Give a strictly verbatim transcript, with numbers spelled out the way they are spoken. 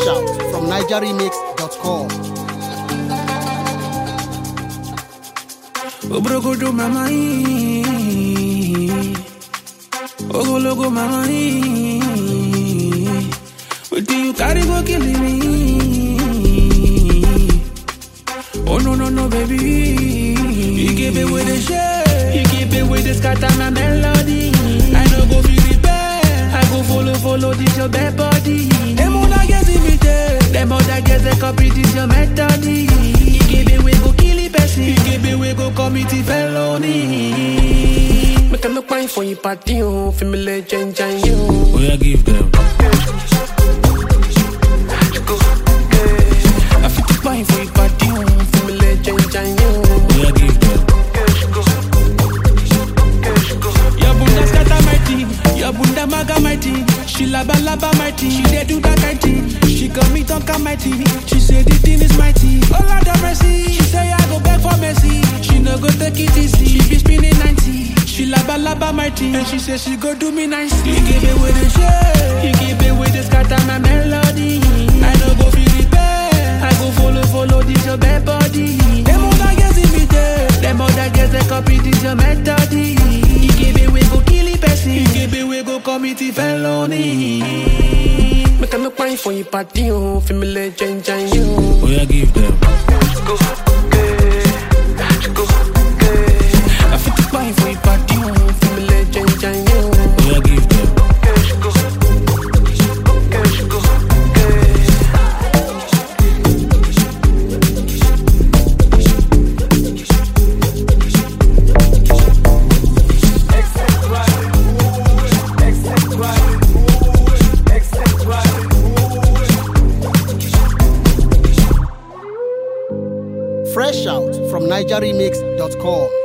Fresh out from niger remix dot com. Obrogodo mama ee, ogologo mama ee, wetin you carry go kill me? Oh no no no baby, you give it with the shade, you give it with the scatter my melody. I no go feel repair, I go follow follow this your bad body. Them other girls imitate, them other girls they copy this your method. You give it we go kill it person, you give it we go commit it felony. Make a look fine for you party, oh, family change and you. Oh yeah, give them. I fit to fine for you party, oh, family change and you. Oh yeah, give them. Your bunda scatter my thing, your bunda maga my thing. She laba laba my thing, she dey do that kind thing. She got me talk on my T V, she say the thing is mighty. Oh Lord have mercy, she say I go beg for mercy. She no go take it easy, she be spinning ninety. She laba laba my thing, and she say she go do me nicely. You give it with the shade, you give it with the scatter my melody. I no go feel repair, I go follow follow this your bad body. Them other girls imitate, them other girls they copy this your method. You give it we go kill it person, you give it we go commit it felony. Make a look fine for you party, oh, family change and you. Oh yeah, give them. I fit to fine for you party, oh, family change and you. Oh yeah, give them. Fresh out from niger remix dot com.